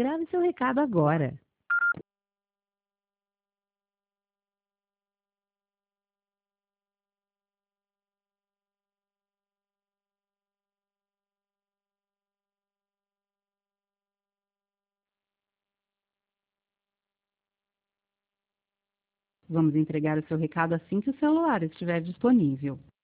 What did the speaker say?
Grave seu recado agora. Vamos entregar o seu recado assim que o celular estiver disponível.